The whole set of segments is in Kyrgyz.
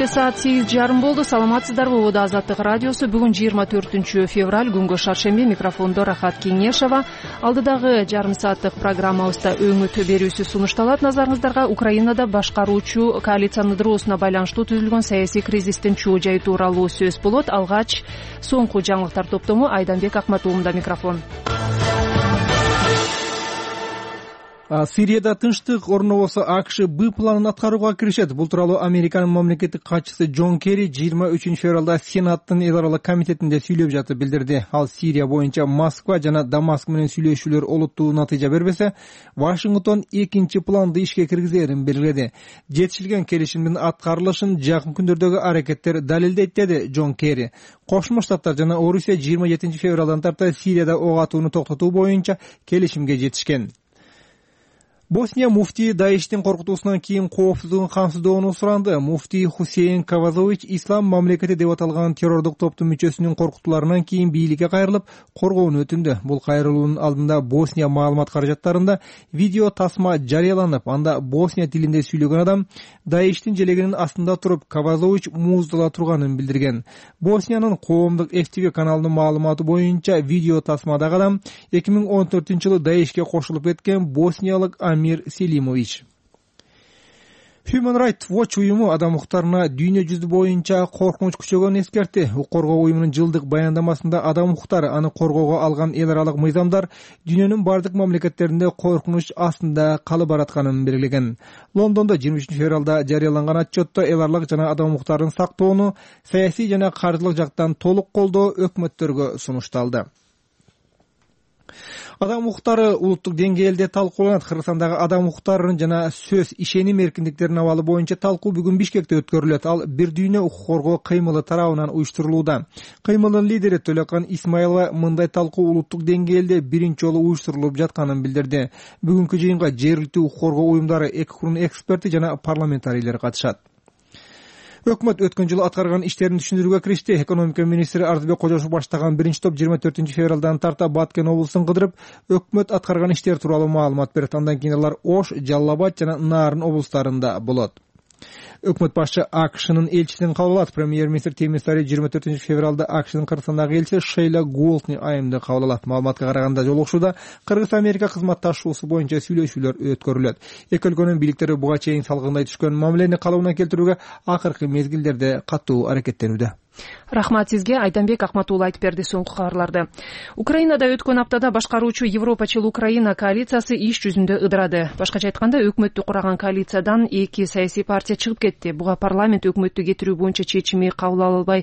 Кечээ саат 8:30 болду. Саламатсыздарбы? Ода Азаттык радиосу. Бүгүн 24-февраль, күнгө шаршемби. Микрофондо Рахат Кеңешова. Алдыдагы жарым сааттык программабызда өңүт берүүсү сунушталат назарыңыздарга. Украинада башкаруучу коалициянын ыдыроосуна байланыштуу түзүлгөн саясий кризистин чоо жайы тууралуу сөз болот. Алгач соңку жаңылыктар топтому Айданбек Акматуулунда микрофон. Сирияда тынчтык орнобосо АКШ Б планын аткарууга киришет. Бул тууралуу Американын мамлекеттик катчысы Джон Керри 23-февралда Сенаттын эл аралык комитетинде сүйлөп жатып билдирди. Ал Сирия боюнча Москва жана Дамаск менен сүйлөшүүлөр олуттуу натыйжа бербесе, Вашингтон экинчи планды ишке киргизерин белгиледи. Жетишилген келишимдин аткарылышын жакын күндөрдөгү аракеттер далилдейт, деди Джон Керри. Кошмо Штаттар жана Орусия 27-февралдан тарта Сирияда ок атууну токтотуу боюнча келишимге жетишкен. Босния муфтии Даиштин коркутуусунан кийин коопсуздугун камсыздоону суранды. Муфтий Хусейн Кавазович ислам мамлекети деп аталган террордук топтун мүчөсүнүн коркутууларынан кийин бийликке кайрылып, коргоону өтүндү. Бул кайрылуунун алдында Босния маалымат каражаттарында видео тасма жарыяланып, анда Босния тилинде сүйлөгөн адам Даиштин желегинин астында туруп Кавазович мууздала турганын билдирген. Босниянын коомдук FTV каналынын маалыматы боюнча видео тасмадагы адам 2014-жылы Даишке кошулуп кеткен босниялык Амир Селимович. Human Rights Watch уюму адам укуктарына дүйнө жүзү боюнча коркунуч күчөгөнүн эскертти. Укук коргоо уюмунун жылдык баяндамасында адам укуктары аны коргоого алган эл аралык мыйзамдар дүйнөнүн бардык мамлекеттеринде коркунуч астында калып баратканын белгилеген. Лондондо 23-февралда жарыяланган отчетто эл аралык жана адам укуктарын сактоону саясий жана каржылык жактан толук колдоо өкмөттөргө сунушталды. Адам укуктары улуттук деңгээлде талкууланат. Кыргызстандагы адам укуктарынын жана сөз ишеним эркиндиктеринин абалы боюнча талкуу бүгүн Бишкекте өткөрүлөт. Ал бир дүйнө укук коргоо кыймылы тарабынан уюштурулууда. Кыймылдын лидери Төлөкан Исмаилова мындай талкуу улуттук деңгээлде биринчи жолу уюштурулуп жатканын билдирди. Бүгүнкү жыйынга жергиликтүү укук коргоо уюмдары, эки курум эксперти жана парламентарийлер катышат. Өкмөт өткөн жылы аткарган иштерин түшүндүрүүгө киришти. Экономика министри Ардыбек Кожошов баштаган биринчи топ 24-февралдан тарта Баткен облусун кыдырып, өкмөт аткарган иштер тууралуу маалымат берет. Андан кийин алар Ош, Жалал Абад жана Нарын облустарында болот. Өкмөт башчы АКШнын элчисин кабыл алат. Премьер-министр Темирсари 24-февралда АКШнын Кыргызстандагы элчиси Шейла Голтни айымды кабыл алат. Маалыматка караганда жолугушууда Кыргыз-Америка кызматташуусу боюнча сүйлөшүүлөр өткөрүлөт. Эки өлкөнүн бийликтери буга чейин салгындай түшкөн мамилени калыбына келтирүүгө акыркы мезгилдерде катуу аракеттенүүдө. Рахмат сизге. Айданбек Акматуулу айтып берди соңку кабарларды. Украинада өткөн аптада башкаруучу Европачыл Украина коалициясы иш жүзүндө ыдырады. Башкача айтканда, өкмөттү кураган коалициядан эки саясий партия чыгып кетти. Буга парламент өкмөттү кетирүү боюнча чечими кабыл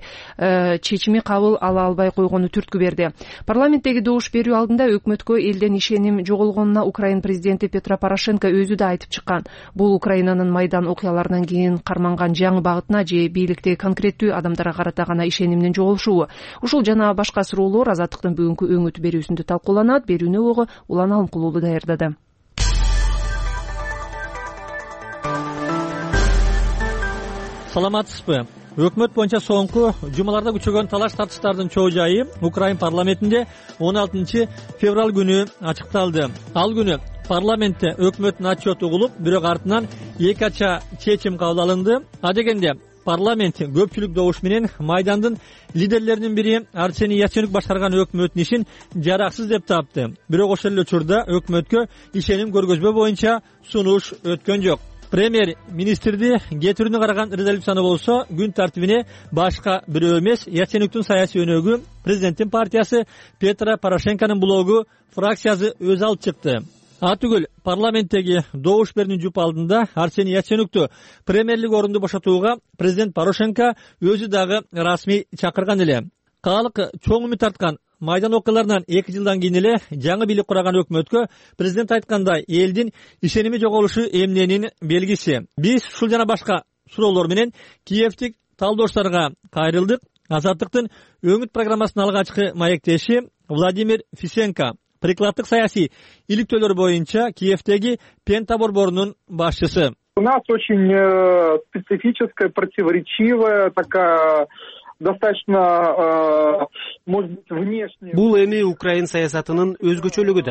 ала албай койгону түрткү берди. Парламенттеги добуш берүү алдында өкмөткө элден ишеним жоголгонуна Украин президенти Петро Порошенко өзү да айтып чыккан. Бул Украинанын Майдан окуяларынан кийин карманган жаңы багытына же бийликтеги конкреттүү адамдарга карата гана ишенимдин жоголушуу. Ушул жана башка суроолор Азаттыктын бүгүнкү өңүт берүүсүндө талкууланат. Берүүнү ого Улан Алымкулуулу даярдады. Саламатсызбы? Өкмөт боюнча соңку жумаларда күчөгөн талаш тартыштардын чоо жайы Украин парламентинде 16 февраль күнү ачыкталды. Ал күнү парламентте өкмөттүн отчету угулуп, бирок артынан эки ача чечим кабыл алынды. Адегенде парламент көпчүлүк добуш менен Майдандын лидерлеринин бири Арсений Яценюк башкарган өкмөттүн ишин жараксыз деп тапты. Бирок ошол эле учурда өкмөткө ишеним көргөзбөө боюнча сунуш өткөн жок. Премьер-министрди кетирүүнү караган резолюцияны болсо күн тартибине башка бирөө эмес, Яценюктун саясий өнөгү, президенттин партиясы Петро Порошенконун блогу фракциясы өз алып чыкты. Атүгүл парламенттеги добуш берүүнүн жуп алдында Арсений Яценюкту премьерлик орунду бошотууга президент Порошенко өзү дагы расмий чакырган эле. Калк чоң үмүт арткан Майдан окуяларынан 2 жылдан кийин эле жаңы бийлик кураган өкмөткө президент айткандай элдин ишеними жоголушу эмненин белгиси. Биз ушул жана башка суроолор менен Киевтик талдошторго кайрылдык. Азаттыктын өңүт программасынын алгачкы маектеши Владимир Фисенко прикладдык саясий иликтөөлөр боюнча Киевтеги Пента борборунун башчысы. У нас очень специфическая, противоречивая такая достаточно, может быть, внешне. Бул эми Украин саясатынын өзгөчөлүгү да.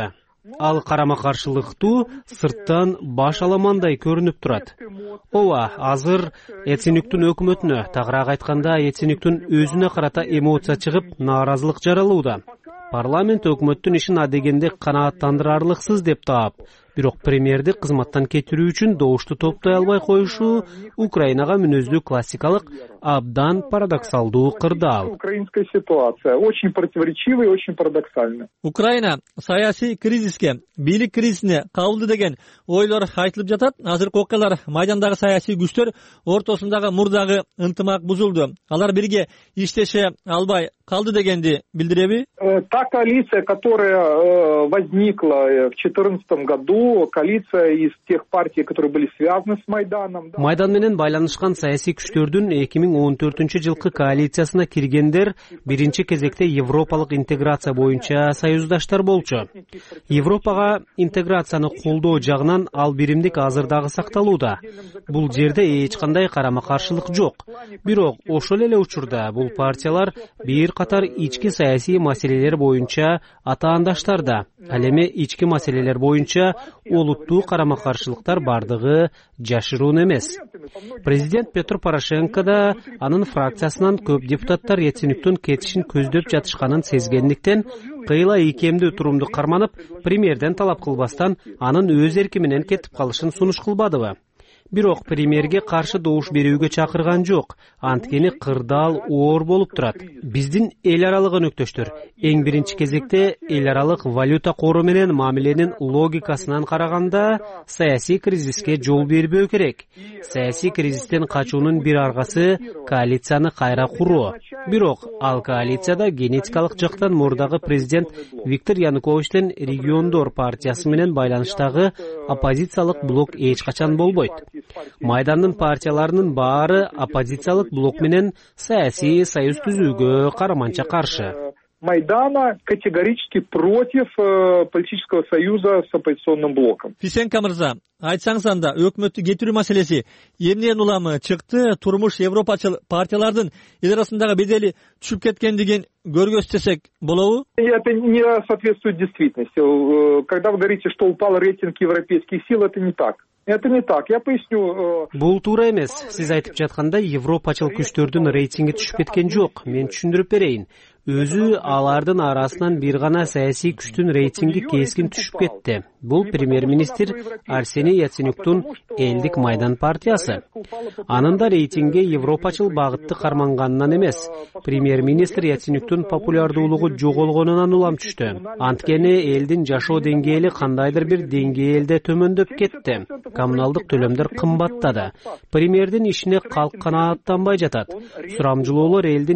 Ал карама-каршылыктуу сырттан баш аламандай көрүнүп турат. Ооба, азыр Яценюктун өкмөтүнө, тагыраак айтканда Яценюктун өзүнө карата эмоция чыгып, нааразылык жаралууда. Парламент өкмөттүн ишин адегенде канааттандырарлыксыз деп таап, бирок премьерди кызматтан кетирүү үчүн добушту топтой албай коюшу Украинага мүнөздүү классикалык, абдан парадоксалдуу кырдаал. Украинская ситуация очень противоречивая и очень парадоксальная. Украина саясий кризиске, бийлик кризисине кабылды деген ойлор айтылып жатат. Азыркы окуялар майдандагы саясий күчтөр ортосундагы мурдагы ынтымак бузулду. Алар бирге иштеше албай калды дегенди билдиреби? Та коалиция, которая возникла в 2014 году, коалиция из тех партий, которые были связаны с Майданом. Майдан менен байланышкан саясий күчтөрдүн 2014-жылкы коалициясына киргендер биринчи кезекте европалык интеграция боюнча союздаштар болчу. Европага интеграцияны колдоо жагынан ал биримдик азыр дагы сакталууда. Бул жерде эч кандай карама-каршылык жок. Бирок ошол эле учурда бул партиялар бир катар ички саясий маселелер боюнча атаандаштар да. Ал эми ички маселелер боюнча олуттуу карама-каршылыктар бардыгы жашыруун эмес. Президент Петр Порошенко да анын фракциясынан көп депутаттар Яценюктун кетишин көздөп жатышканын сезгендиктен кыйла ийкемдүү турумду карманып, премьерден талап кылбастан анын өз эрки менен кетип калышын сунуш кылбадыбы? Бирок премьерге каршы добуш берүүгө чакырган жок. Анткени кырдаал оор болуп турат. Биздин эл аралык өнөктөштөр эң биринчи кезекте эл аралык валюта кору менен мамиленин логикасынан караганда саясий кризиске жол бербөө керек. Саясий кризистен качуунун бир аргасы коалицияны кайра куруу. Бирок ал коалицияда генетикалык жактан мурдагы президент Виктор Януковичтин региондор партиясы менен байланыштагы оппозициялык блок эч качан болбойт. Майдандын партияларынын баары оппозициялык блок менен саясий союз түзүүгө караманча каршы. Майдана категорически против политического союза с оппозиционным блоком. Фисенко мырза, айтсаңыз анда өкмөттү кетирүү маселеси эмнеден уламы чыкты? Турмуш европачыл партиялардын эл арасындагы бедели түшүп кеткендигин көргөзсөк болобу? Это не соответствует действительности. Когда вы говорите, что упал рейтинг европейских сил, это не так. Это не так. Я поясню. Бул туура эмес. Сиз айтып жатканда европачыл күчтөрдүн рейтинги түшүп кеткен жок. Мен түшүндүрүп берейин. Өзү алардын арасынан бир гана саясий күчтүн рейтинги кескин түшүп кетти. Бул премьер-министр Арсений Яценюктун элдик Майдан партиясы. Анын да рейтинги европачыл багытты карманганынан эмес, премьер-министр Яценюктун популярдуулугу жоголгонунан улам түштү. Анткени элдин жашоо деңгээли кандайдыр бир деңгээлде төмөндөп кетти. Коммуналдык төлөмдөр кымбаттады. Премьердин ишине калк канааттанбай жатат. Сурамжылоолор элдин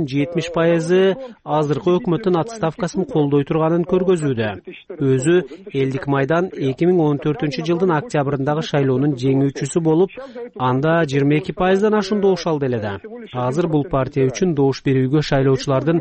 70% азыркы өкмөттүн отставкасын колдой турганын көргөзүүдө. Өзү элдик Майдан 2014-жылдын октябрындагы шайлоонун жеңүүчүсү болуп, анда 22%дан ашуун добуш алды эле да. Азыр бул партия үчүн добуш берүүгө шайлоочулардын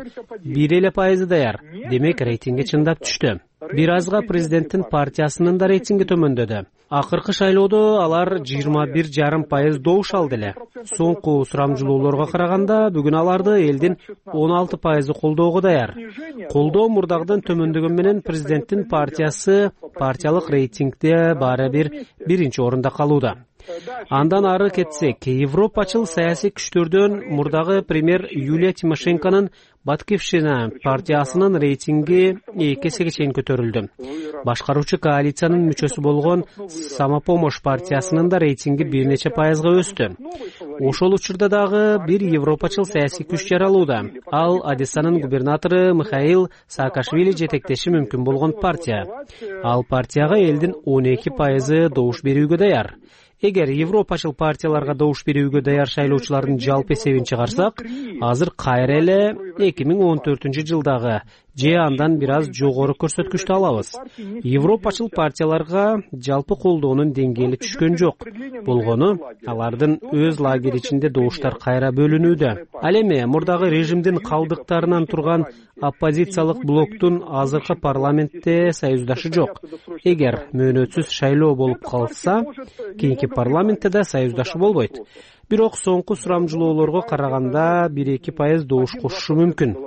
1% даяр. Демек рейтинги чындап түштү. Бир азга президенттин партиясынын да рейтинги төмөндөдү. Акыркы шайлоодо алар 21,5% добуш алды эле. Соңку сурамжылоолорго караганда бүгүн аларды элдин 16% колдоого даяр. Колдоо мурдагыдан төмөндөгөн менен президенттин партиясы партиялык рейтингде баары бир биринчи орунда калууда. Андан ары кетсек, европачыл саясий күчтөрдөн мурдагы премьер Юлия Тимошенконун Батькивщина партиясынын рейтинги 2 эсеге чейин көтөрүлдү. Башкаруучу коалициянын мүчөсү болгон Самопомощь партиясынын да рейтинги бир нече пайызга өстү. Ошол учурда дагы бир европачыл саясий күч жаралууда. Ал Одессанын губернатору Михаил Саакашвили жетектеши мүмкүн болгон партия. Ал партияга элдин 12% добуш берүүгө даяр. Эгер европачыл партияларга добуш берүүгө даяр шайлоочулардын жалпы эсебин чыгарсак, азыр кайра эле 2014-жылдагы же андан бир аз жогору көрсөткүчтү алабыз. Европачыл партияларга жалпы колдоонун деңгээли түшкөн жок. Болгону алардын өз лагери ичинде добуштар кайра бөлүнүүдө. Ал эми мурдагы режимдин калдыктарынан турган оппозициялык блоктун азыркы парламентте союздашы жок. Эгер мөөнөтсүз шайлоо болуп калса, кийинки парламентте да союздашы болбойт. Бирок соңку сурамжылоолорго караганда 1-2% добуш кошушу мүмкүн.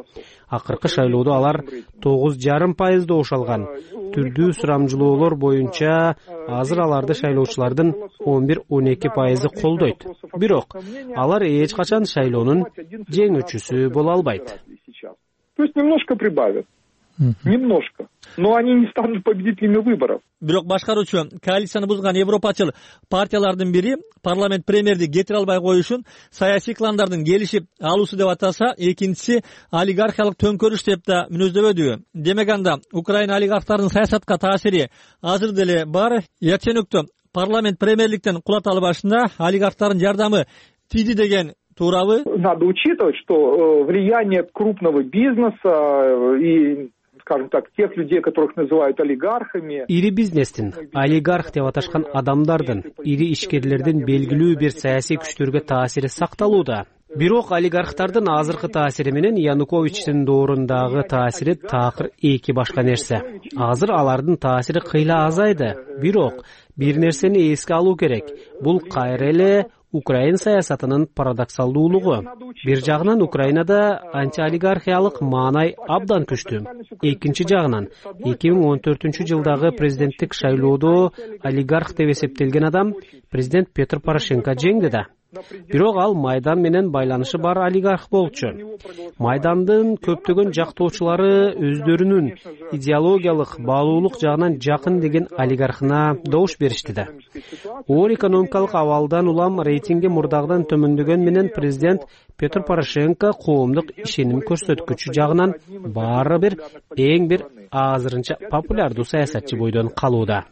Акыркы шайлоодо алар 9,5% ош алган. Түрдүү сурамжылоолор боюнча азыр аларды шайлоочулардын 11-12% колдойт. Бирок алар эч качан шайлоонун жеңүүчүсү боло албайт. То есть немножко прибавят. Немножко. Но они не станут победителями выборов. Бирок башкаруучу коалицияны бузган европачыл партиялардын бири парламент премьерди кетире албай коюшун саясий кландардын келишип алуусу деп атаса, экинчиси олигархиялык төңкөрүш деп да мүнөздөбөдү. Демек анда Украина олигархтарынын саясатка таасири азыр деле бар. Яценюкту парламент премьерликтен кулата албашында олигархтардын жардамы тийди деген туурабы? Надо учитывать, что влияние крупного бизнеса и, скажем так, тех людей, которых называют олигархами. Ири бизнестин, олигарх деп аташкан адамдардын, ири ишкерлердин белгилүү бир саясий күчтөргө таасири сакталууда. Бирок олигархтардын азыркы таасири менен Януковичтин доорундагы таасири такыр эки башка нерсе. Азыр алардын таасири кыйла азайды. Бирок бир нерсени эске алуу керек. Бул кайра эле Украин саясатынын парадоксалдуулугу. Бир жагынан Украинада антиолигархиялык маанай абдан күчтүү. Экинчи жагынан 2014-жылдагы президенттик шайлоодо олигарх деп эсептелген адам президент Петр Порошенко жеңди да. Бирок ал Майдан менен байланышы бар олигарх болчу. Майдандын көптөгөн жактоочулары өздөрүнүн идеологиялык баалуулук жагынан жакын деген олигархына добуш беришти да. Оор экономикалык абалдан улам рейтинги мурдагыдан төмөндөгөн менен президент Петр Порошенко коомдук ишеним көрсөткүчү жагынан баары бир эң бир азырынча популярдуу саясатчы бойдон калууда.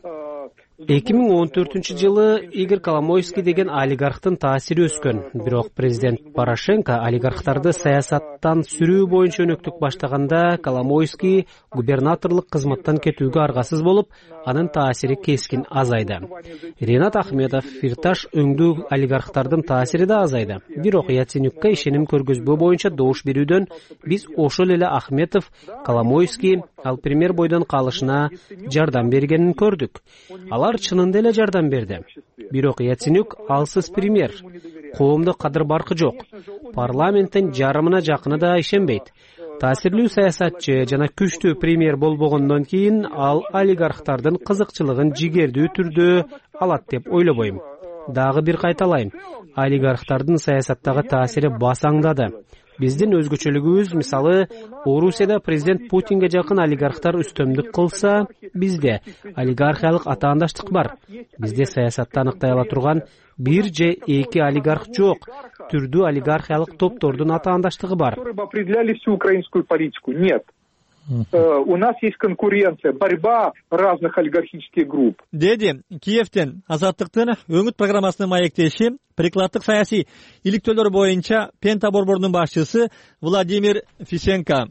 2014-жылы Игорь Коломойский деген олигархтын таасири өскөн. Бирок президент Порошенко олигархтарды саясаттан сүрүү боюнча өнөктүк баштаганда Коломойский губернаторлук кызматтан кетүүгө аргасыз болуп, анын таасири кескин азайды. Ренат Ахметов, Фирташ өңдүү олигархтардын таасири да азайды. Бирок Яценюкка ишеним көргөзбөө боюнча добуш берүүдөн биз ошол эле Ахметов, Коломойский ал премьер бойдон калышына жардам бергенин көрдүк. Алар чынында эле жардам берди. Бирок Яценюк алсыз премьер. Коомдо кадыр баркы жок. Парламенттин жарымына жакыны да ишенбейт. Таасирлүү саясатчы жана күчтүү премьер болбогондон кийин ал олигархтардын кызыкчылыгын жигердүү түрдө алат деп ойлобойм. Дагы бир кайталайм. Олигархтардын саясаттагы таасири басаңдады. Биздин өзгөчөлүгүбүз, мисалы, Орусияда президент Путинге жакын олигархтар үстөмдүк кылса, бизде олигархиялык атаандаштык бар. Бизде саясатты аныктай ала турган бир же эки олигарх жок. Түрдүү олигархиялык топтордун атаандаштыгы бар. Определяли всю украинскую политику. Нет. У нас есть конкуренция, борьба разных олигархических групп. Деди Киевтен Азаттыктын өңүт программасынын маектеши прикладдык саясий иликтөөлөр боюнча Пента борборунун башчысы Владимир Фисенко.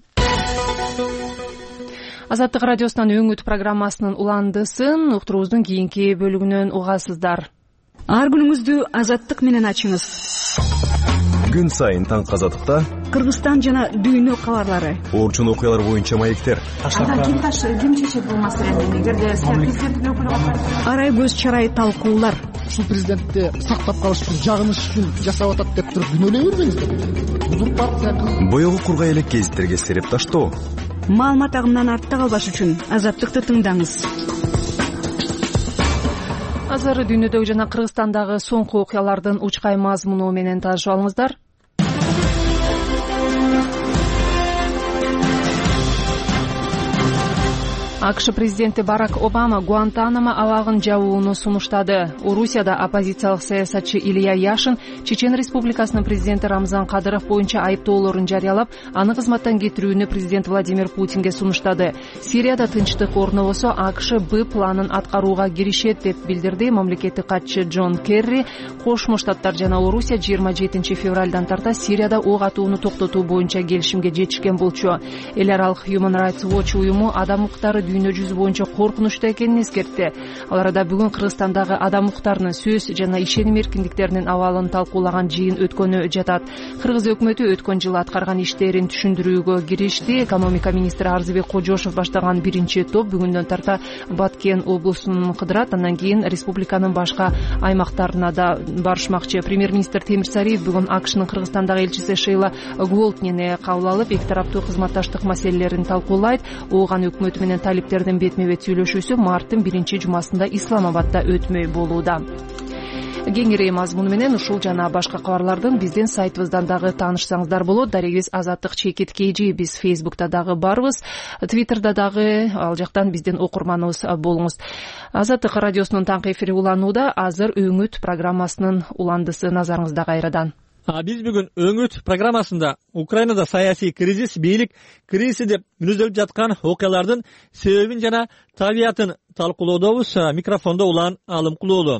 Азаттык радиосунан өңүт программасынын уландысын уктуруубуздун кийинки бөлүгүнөн угасыздар. Ар күнүңүздү Азаттык менен ачыңыз. Күн сайын таң Азаттыкта Кыргызстан жана дүйнө кабарлары. Орчун окуялар боюнча маектер. Ким чечет бул маселени? Эгерде президенттик өкүлү арай көз чарай талкуулар. Ушул президентти сактап калыш үчүн, жагыныш үчүн жасап атат деп туруп күнөөлөй бербеңиздер. Бул партия Боёгу кургай элек гезиттерге сереп таштоо. Маалымат агымынан артта калбаш үчүн Азаттыкты тыңдаңыз. Азыр дүйнөдөгү жана Кыргызстандагы соңку окуялардын учкай мазмуну менен таанышып алыңыздар. АКШ президенти Барак Обама Гуантанамо абагын жабууну сунуштады. Орусияда оппозициялык саясатчы Илья Яшин Чечен Республикасынын президенти Рамзан Кадыров боюнча айыптоолорун жарыялап, аны кызматтан кетирүүнү президент Владимир Путинге сунуштады. Сирияда тынчтык орнобосо АКШ Б планын аткарууга киришет деп билдирди мамлекеттик катчы Джон Керри. Кошмо Штаттар жана Орусия 27 февралдан тарта Сирияда ок атууну токтотуу боюнча келишимге жетишкен болчу. Эл аралык Human Rights Watch уюму адам укуктары дүйнө жүзү боюнча коркунучта экенин эскертти. Ал арада бүгүн Кыргызстандагы адам укуктарынын сөз жана ишеним эркиндиктеринин абалын талкуулаган жыйын өткөнү жатат. Кыргыз өкмөтү өткөн жылы аткарган иштерин түшүндүрүүгө киришти. Экономика министри Арзыбек Кожошов баштаган биринчи топ бүгүндөн тарта Баткен облусун кыдырат, андан кийин республиканын башка аймактарына да барышмакчы. Премьер-министр Темир Сариев бүгүн АКШнын Кыргызстандагы элчиси Шейла Гволтнени кабыл алып, эки тараптуу кызматташтык маселелерин талкуулайт. Ооган өкмөтү менен талиптердин бетме-бет сүйлөшүүсү марттын биринчи жумасында Исламабадда өтмөй болууда. Кеңири мазмуну менен ушул жана башка кабарлардын биздин сайтыбыздан дагы таанышсаңыздар болот. Дарегибиз Азаттык Чекит КЖ, биз Фейсбукта дагы барбыз, Твиттерда дагы, ал жактан биздин окурманыбыз болуңуз. Азаттык радиосунун таңкы эфири уланууда. Азыр Өңүт программасынын уландысы назарыңызда кайрадан. Биз бүгүн Өңүт программасында Украинада саясий кризис, бийлик кризиси деп мүнөздөп жаткан окуялардын себебин жана табиятын талкуулоодобуз. Микрофондо Улан Алымкулуулу.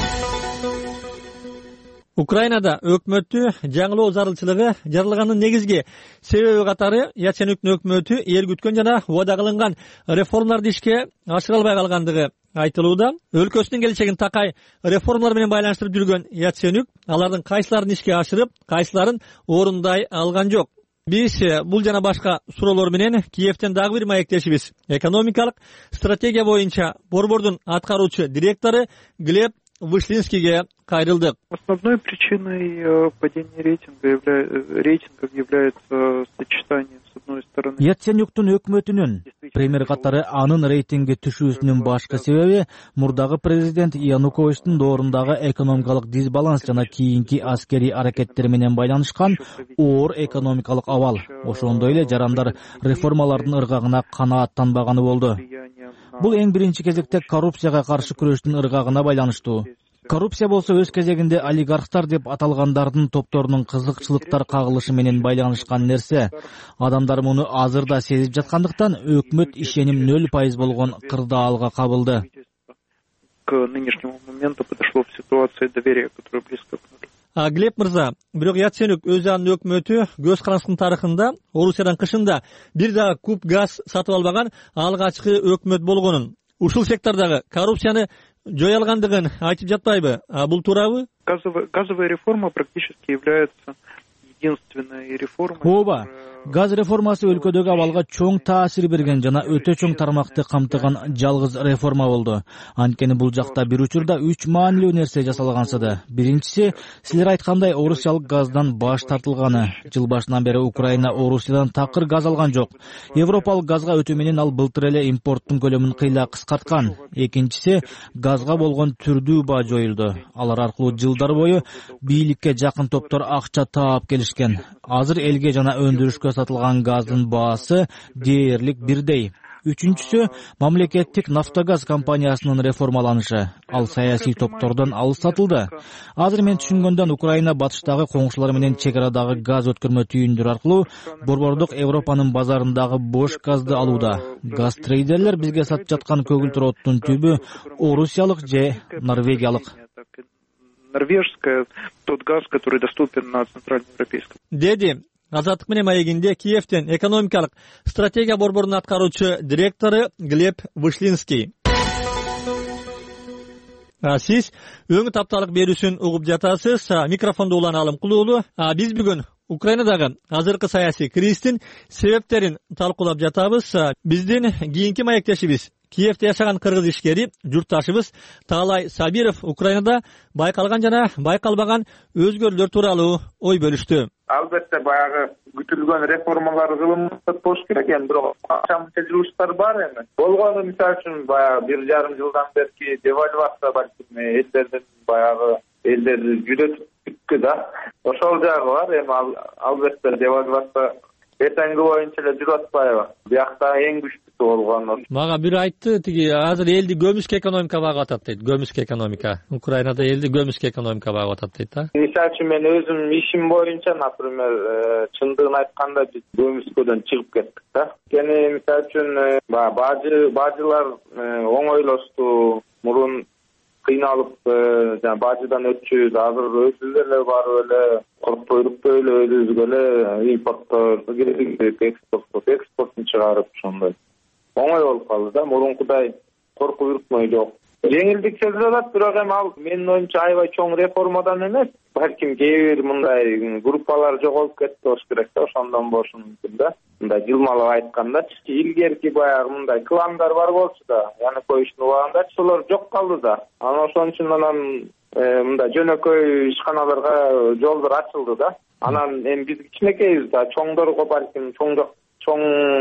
Украинада өкмөттү жаңылоо зарылчылыгы жаралганын негизги себеби катары Яценюктун өкмөтү эл күткөн жана убада кылынган реформаларды ишке ашыра албай калгандыгы айтылууда. Өлкөсүнүн келечегин такай реформалар менен байланыштырып жүргөн Яценюк алардын кайсыларын ишке ашырып, кайсыларын орундай алган жок. Биз бул жана башка суроолор менен Киевтен дагы бир маектешибиз, экономикалык стратегия боюнча борбордун аткаруучу директору Глеб Вышлинскийге кайрылдык. Основной причиной падения рейтингов является сочетание, с одной стороны, Яценюктун өкмөтүнүн премьер катары анын рейтинги түшүүсүнүн башкы себеби мурдагы президент Януковичтин доорундагы экономикалык дисбаланс жана кийинки аскерий аракеттери менен байланышкан оор экономикалык абал. Ошондой эле жарандар реформалардын ыргагына канааттанбаганы болду. Бул эң биринчи кезекте коррупцияга каршы күрөштүн ыргагына байланыштуу. Коррупция болсо өз кезегинде олигархтар деп аталгандардын топторунун кызыкчылыктар кагылышы менен байланышкан нерсе. Адамдар муну азыр да сезип жаткандыктан өкмөт ишеним 0% болгон кырдаалга кабылды. К нынешнему моменту подошло в ситуации доверия, которая близко к нулю. Глеб мырза, бирок Яценюк өз анын өкмөтү көз карандысынын тарыхында Орусиядан кышында бир дагы куб газ сатып албаган алгачкы өкмөт болгонун, ушул сектордагы коррупцияны жой алгандыгын айтып жатпайбы? Бул туурабы? Газовая реформа практически является единственной реформой. Ооба, газ реформасы өлкөдөгү абалга чоң таасир берген жана өтө чоң тармакты камтыган жалгыз реформа болду. Анткени бул жакта бир учурда 3 маанилүү нерсе жасалгансыды. Биринчиси, силер айткандай орусиялык газдан баш тартылганы. Жыл башынан бери Украина Орусиядан такыр газ алган жок. Европалык газга өтүү менен ал былтыр эле импорттун көлөмүн кыйла кыскарткан. Экинчиси, газга болгон түрдүү баа жоюлду. Алар аркылуу жылдар бою бийликке жакын топтор акча таап келишкен. Азыр элге жана өндүрүшкө сатылган газдын баасы дээрлик бирдей. Үчүнчүсү, мамлекеттик Нафтогаз компаниясынын реформаланышы. Ал саясий топтордон алыстатылды. Азыр мен түшүнгөндөн Украина батыштагы коңшулары менен чек арадагы газ өткөрмө түйүндүр аркылуу борбордук Европанын базарындагы бош газды алууда. Газ трейдерлер бизге сатып жаткан көгүлтүр оттун түбү орусиялык же норвегиялык. Норвежская, тот газ, который доступен на центральноевропейском. Деди Азаттык менен маегинде Киевтен экономикалык стратегия борборунун аткаруучу директору Глеб Вышлинский. Сиз Өңүт апталык берүүсүн угуп жатасыз. Микрофондо Улан Алымкулуулу. Биз бүгүн Украинадагы азыркы саясий кризистин себептерин талкуулап жатабыз. Биздин кийинки маектешибиз Киевте жашаган кыргыз ишкери журтташыбыз Таалай Сабиров Украинада байкалган жана байкалбаган өзгөрүүлөр тууралуу ой бөлүштү. Албетте баягы күтүлгөн реформалар кылынып болуш керек, бирок канча жылыштар бар эми. Болгону мисалы үчүн баягы 1,5 жылдан бери девальвация балким элдердин баягы элдер жүдөтүптү да. Ошол жагы бар эми албетте девальвация эртеңги боюнча эле жүрүп атпайбы. Биякта эң күчтүүсү болгон. Мага бир айтты, тиги азыр элди көмүскө экономика багып атат дейт. Көмүскө экономика. Украинада элди көмүскө экономика багып атат дейт да. Мисалы үчүн мен өзүм ишим боюнча, например, чындыгын айтканда биз көмүскөдөн чыгып кеттик да. Кени мисалы үчүн бажылар оңойлошту, мурун кыйналып жана бажыдан өтчүбүз, азыр өзүбүз эле барып эле коркпойдук эле өзүбүзгө эле импорттоо экспортун чыгарып ошондой. оңой болуп калды да, мурункудай коркуп үркмөй жок. Жеңилдик сезилип атат, бирок эми ал менин оюмча аябай чоң реформадан эмес, балким кээ бир мындай группалар жоголуп кетти болуш керек да, ошондон болушу мүмкүн да. Мындай жылмалап айткандачы, илгерки баягы мындай кландар бар болчу да, Януковичтин убагында ошолор жок калды да. Анан ошон үчүн анан мындай жөнөкөй ишканаларга жолдор ачылды да. Анан эми биз кичинекейбиз да, чоңдорго балким чоң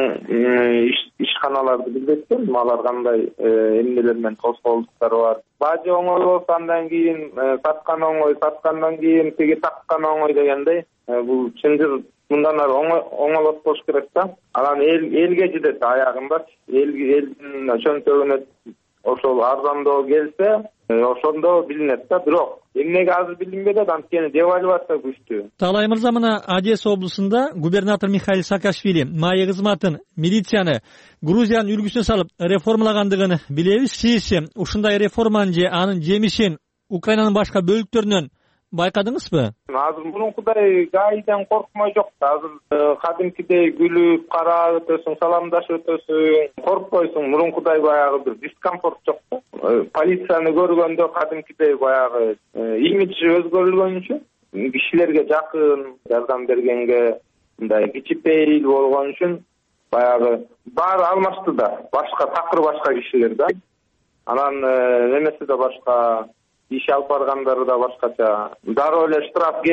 ишканаларды билбестим, алар кандай эмнелер менен тоскоолдуктары бар. Бажы оңой болсо андан кийин саткан оңой, саткандан кийин тиги таккан оңой дегендей, бул чындыр мындан ары оңолот болуш керек да. Анан элге жетет аягында, элдин чөнтөгүнө ошол арзандоо келсе, ошондо билинет да. Бирок эмнеге азыр билинбей атат, анткени девальвация күчтүү. Таалай мырза, мына Одесса облусунда губернатор Михаил Саакашвили маек кызматын, милицияны Грузиянын үлгүсүнө салып реформалагандыгын билебиз. Сиз ушундай реформаны же анын жемишин Украинанын башка бөлүктөрүнөн байкадыңызбы? Азыр мурункудай гайден коркмой жок да. Азыр кадимкидей күлүп, карап өтөсүң, саламдашып өтөсүң, коркпойсуң. Мурункудай баягы бир дискомфорт жок да. Полицияны көргөндө кадимкидей баягы имиджи өзгөрүлгөнчү, кишилерге жакын, жардам бергенге мындай кичипейил болгон үчүн баягы баары алмашты да. Такыр башка кишилер да. Анан немеси да башка, иш алып баргандары да башкача. Дароо эле штраф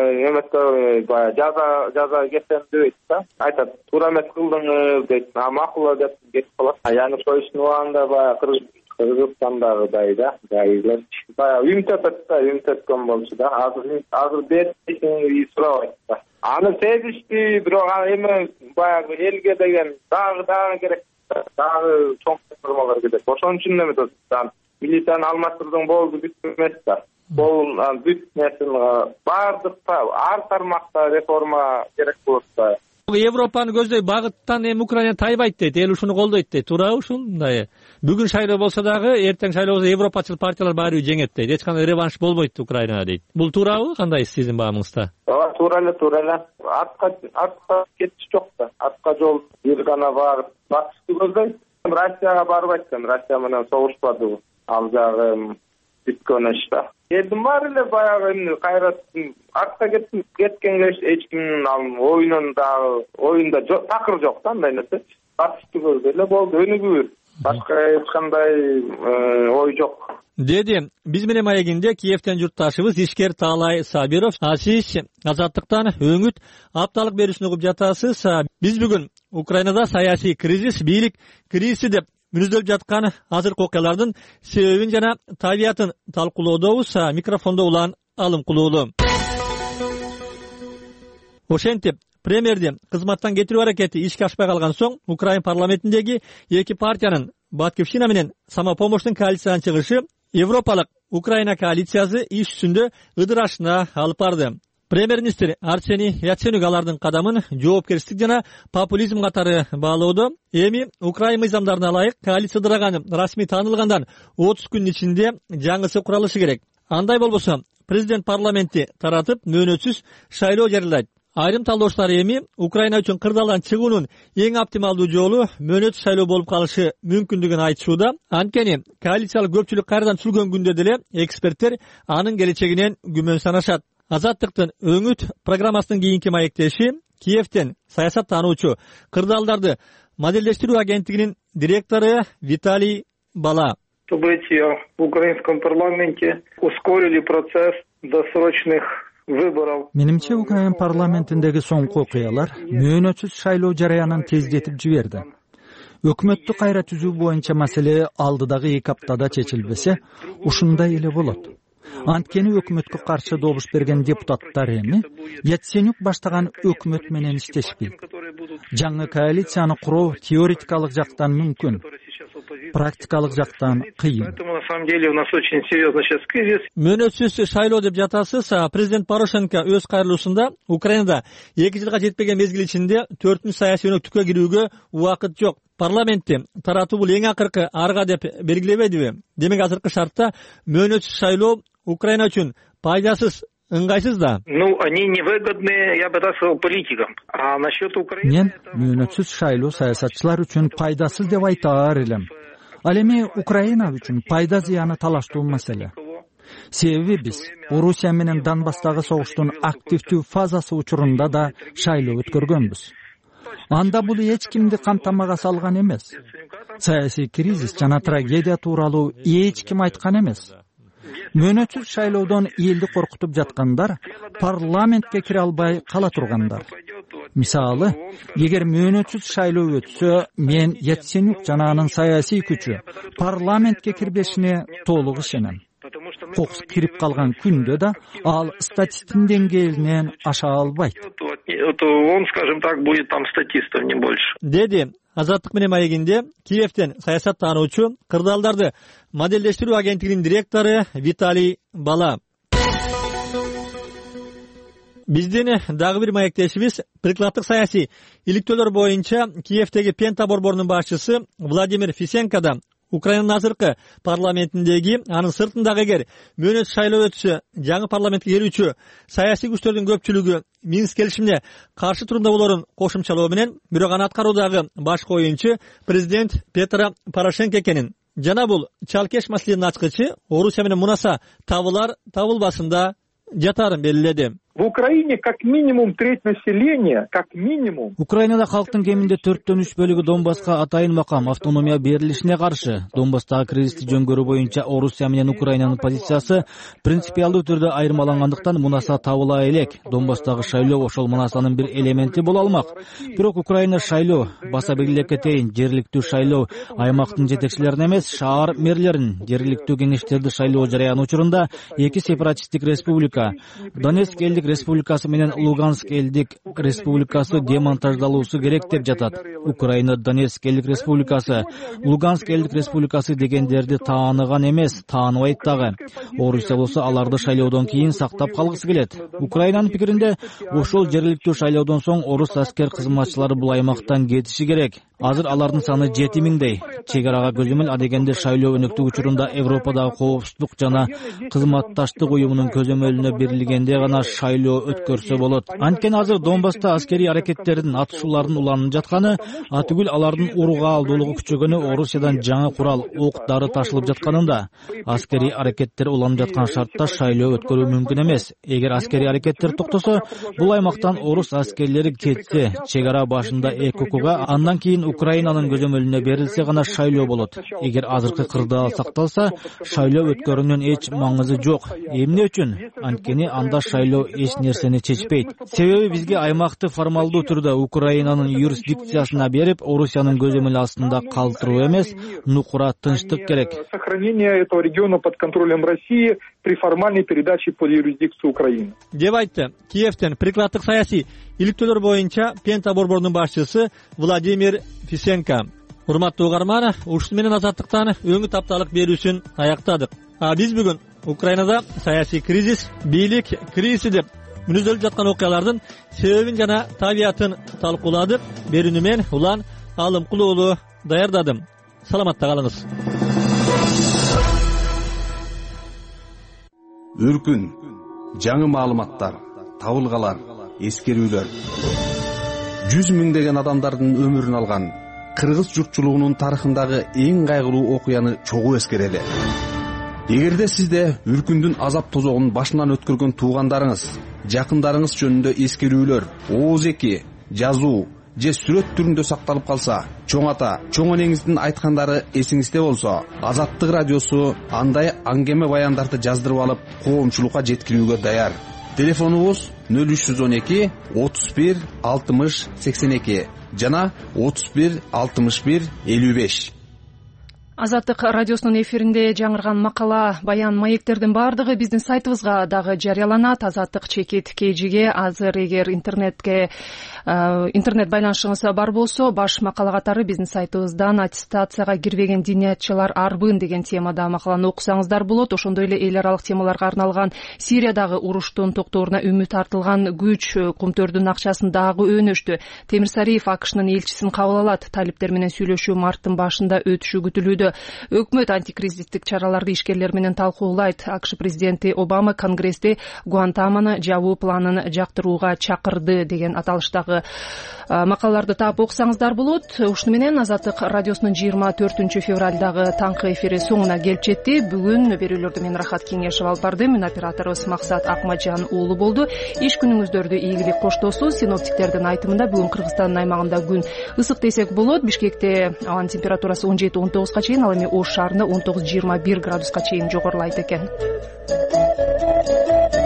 эмесе баягы жаза кетем дебейт да. Айтат, туура эмес кылдыңыз дейт. Макул деп кетип калат. Януковичтин убагында баягы Кыргызстандагыдай да, гайдер баягы үмүт болчу да. Азыр беришин сурабайт да. Аны сезишти, бирок эми баягы элге деген дагы керек, дагы чоң реформалар керек. Ошон үчүн эме да, милицияны алмаштырдың болду бүт эмес да. Бул бүт нерсени бардык ар тармакта реформа керек болот да. Европаны көздөй багыттан эми Украина тайбайт дейт, эл ушуну колдойт дейт. Туурабы ушундай? Бүгүн шайлоо болсо дагы, эртең шайлоо болсо европачыл партиялар баары жеңет дейт. Эч кандай реванш болбойт Украинада дейт. Бул туурабы? Кандай сиздин баамыңызда? Туура эле. Артка кетиш жок да. Артка жол бир гана батышты көздөйт. Россияга барбайт экен. Россия менен согушпады. Ал жагы бүткөн иш да. Элдин баары эле баягы кайра артка кеткенге эч кимдин оюнда такыр жок да, андай нерсе. Батышты көздөй эле болду, өнүгүү. Башка эч кандай ой жок. Деди биз менен маегинде Киевден журтташыбыз ишкер Таалай Сабиров. Сиз Азаттыктан өңүт апталык берүүсүн угуп жатасыз. Биз бүгүн Украинада саясий кризис, бийлик кризиси деп мүнөздөп жаткан азыркы окуялардын себебин жана табиятын талкуулоодобуз. Микрофондо улан Алым Кулуулу. Ошентип премьерди кызматтан кетирүү аракети ишке ашпай калган соң, Украин парламентиндеги эки партиянын Батькивщина менен Самопомоштун коалициядан чыгышы Европалык Украина коалициясы иш үстүндө ыдырашына алып барды. Премьер-министр Арсений Яценюк алардын кадамын жоопкерчилик жана популизм катары баалоодо. Эми Украина мыйзамдарына ылайык коалиция ыдыраганы расмий таанылгандан 30 күн ичинде жаңысы куралышы керек. Андай болбосо президент парламентти таратып мөөнөтсүз шайлоо жарыялайт. Айрым талдоочулар эми Украина үчүн кырдаалдан чыгуунун эң оптималдуу жолу мөөнөтсүз шайлоо болуп калышы мүмкүндүгүн айтышууда. Анткени коалициялык көпчүлүк кайрадан түзүлгөн күндө деле эксперттер анын келечегинен күмөн санашат. Азаттыктын өңүт программасынын кийинки маектеши Киевден саясаттануучу, кырдаалдарды моделдештирүү агенттигинин директору Виталий Бала. События в украинском парламенте ускорили процесс досрочных выборов. Менимче Украин парламентиндеги соңку окуялар мөөнөтсүз шайлоо жарыянын тездетип жиберди. Өкмөттү кайра түзүү боюнча маселе алдыдагы 2 аптада чечилбесе, ушундай эле болот. Анткени өкмөткө каршы добуш берген депутаттар эми Яценюк баштаган өкмөт менен иштешпейт. Жаңы коалицияны куруу теоретикалык жактан мүмкүн, практикалык жактан кыйын. Поэтому на самом деле у нас очень серьезный сейчас кризис. Мөөнөтсүз шайлоо деп жатасыз. Президент Порошенко өз кайрылуусунда Украинада 2 жылга жетпеген мезгил ичинде 4-үнчү саясий өнөктүккө кирүүгө убакыт жок. Парламентти таратуу бул эң акыркы арга деп белгилебедиби? Демек азыркы шартта мөөнөтсүз шайлоо Украина үчүн пайдасыз ыңгайсыз да. Они невыгодны, я бы так сказал, политикам. А насчет Украины... Мен мөөнөтсүз шайлоо саясатчылар үчүн пайдасыз деп айтаар элем. Ал эми Украина үчүн пайда зыяны талаштуу маселе. Себеби биз Орусия менен Донбасстагы согуштун активдүү фазасы учурунда да шайлоо өткөргөнбүз. Анда бул эч кимди камтамага салган эмес. Саясий кризис жана трагедия тууралуу эч ким айткан эмес. Мөөнөтсүз шайлоодон элди коркутуп жаткандар парламентке кире албай кала тургандар. Мисалы, эгер мөөнөтсүз шайлоо өтсө, мен Яценюк жана анын саясий күчү парламентке кирбешине толук ишенем. Кокус кирип калган күндө да ал статисттин деңгээлинен аша албайт. Он, скажем так, будет там статистом, не больше. Деди Азаттык менен маегинде Киевден саясаттануучу кырдаалдарды моделдештирүү агенттигинин директору Виталий Бала. Биздин дагы бир маектешибиз прикладдык саясий иликтөөлөр боюнча Киевдеги Пента борборунун башчысы Владимир Фисенко да Украинанын азыркы парламентиндеги, анын сыртындагы эгер мөөнөт шайлоо өтсө, жаңы парламентке келүүчү саясий күчтөрдүн көпчүлүгү Минск келишимине каршы турумда болорун кошумчалоо менен, бирок аны аткаруудагы башкы оюнчу президент Петро Порошенко экенин жана бул чалкеш маселенин ачкычы Орусия менен мунаса табылар табылбасында жатарын белгиледи. В Украине как минимум треть населения, как минимум. Украинада халктын кеминде 4/3 бөлүгү Донбасска атайын макам автономия берилишине каршы. Донбасстагы кризисти жөнгөрүү боюнча Орусия менен Украинанын позициясы принципиалдуу түрдө айырмалангандыктан мунаса табыла элек. Донбасстагы шайлоо ошол мунасанын бир элементи боло алмак. Бирок Украина шайлоо, баса белгилеп кетейин, жергиликтүү шайлоо аймактын жетекчилерин эмес, шаар мэрлерин, жергиликтүү кеңештерди шайлоо жарыян учурунда эки сепаратисттик республика, Донецк элдик республикасы менен Луганск элдик республикасы демонтаждалуусу керек деп жатат. Украина Донецк элдик республикасы, Луганск элдик республикасы дегендерди тааныган эмес, тааныбайт дагы. Орусия болсо аларды шайлоодон кийин сактап калгысы келет. Украинанын пикиринде ошол жергиликтүү шайлоодон соң орус аскер кызматчылары бул аймактан кетиши керек. Азыр алардын саны 7000дей. Чек арага көзөмөл адегенде шайлоо өнөктүк учурунда Европадагы коопсуздук жана кызматташтык уюмунун көзөмөлүнө берилгенде гана шайлоо өткөрсө болот. Анткени азыр Донбасста аскерий аракеттердин, атышуулардын уланып жатканы, атүгүл алардын уруга алдуулугу күчөгөнү, Орусиядан жаңы курал, ок дары ташылып жатканында. Аскерий аракеттер уланып жаткан шартта шайлоо өткөрүү мүмкүн эмес. Эгер аскерий аракеттер токтосо, бул аймактан орус аскерлери кетсе, чек ара башында ЭККга, андан кийин Украинанын көзөмөлүнө берилсе гана шайлоо болот. Эгер азыркы кырдаал сакталса, шайлоо өткөрүүнүн эч маңызы жок. Эмне үчүн? Анткени анда шайлоо эч нерсени чечпейт. Себеби бизге аймакты формалдуу түрдө Украинанын юрисдикциясына берип, Орусиянын көзөмөлү астында калтыруу эмес, нукура тынчтык керек. Сохранение этого региона под контролем России при формальной передаче под юрисдикцию Украины. Деп айтты Киевден прикладдык саясий иликтөөлөр боюнча Пента борборунун башчысы Владимир Фисенко. Урматтуу угарман, ушун менен азаттыктан өңү тапталык берүүсүн аяктадык. Биз бүгүн Украинада саясий кризис, бийлик кризиси деп мүнөзөлүп жаткан окуялардын себебин жана табиятын талкууладык. Берүүнү мен Улан Алымкул уулу даярдадым. Саламатта калыңыз. Үркүн, жаңы маалыматтар, табылгалар, эскерүүлөр. 100 миңдеген адамдардын өмүрүн алган кыргыз журтчулугунун тарыхындагы эң кайгылуу окуяны чогуу эскерели. Эгерде сизде үркүндүн азап тозогун башынан өткөргөн туугандарыңыз, жакындарыңыз жөнүндө эскерүүлөр, ооз-эки, жазуу же сүрөт түрүндө сакталып калса, чоң ата, чоң энеңиздин айткандары эсиңизде болсо, Азаттык радиосу андай аңгеме баяндарды жаздырып алып, коомчулукка жеткирүүгө даяр. Телефонубуз 0312 31 60 82 жана 31 61 55. Азаттык радиосунун эфиринде жаңырган макала, баян, маектердин баардыгы биздин сайтыбызга дагы жарыяланат. Азаттык _kgге азыр эгер интернет байланышыңыз бар болсо, баш макала катары биздин сайтыбыздан аттестацияга кирбеген диниятчылар арбын деген темада макаланы окусаңыздар болот. Ошондой эле эл аралык темаларга арналган Сириядагы уруштун токтооруна үмүт артылган күч кумтөрдүн акчасын дагы өнөштү. Темирсариев АКШнын элчисин кабыл алат. Талиптер менен сүйлөшүү марттын башында өтүшү күтүлүүдө. өкмөт антикризистик чараларды ишкерлер менен талкуулайт. АКШ президенти Обама Конгрессте Гуантанамо жабуу планын жактырууга чакырды деген аталыштагы макалаларды таап окусаңыздар болот. Ушуну менен Азаттык радиосунун 24 февралдагы таңкы эфири соңуна келип жетти. Бүгүн берүүлөрдү мен Рахат Кеңешев алып бардым. Мен операторубуз Максат Акмаджан уулу болду. Иш күнүңүздөрдү ийгилик коштосу. Синоптиктердин айтымында бүгүн Кыргызстандын аймагында күн ысык десек болот. Бишкекте абанын температурасы 17-19 чейин, ал эми Ош шаарында 19-21 градуска чейин жогорулайт экен.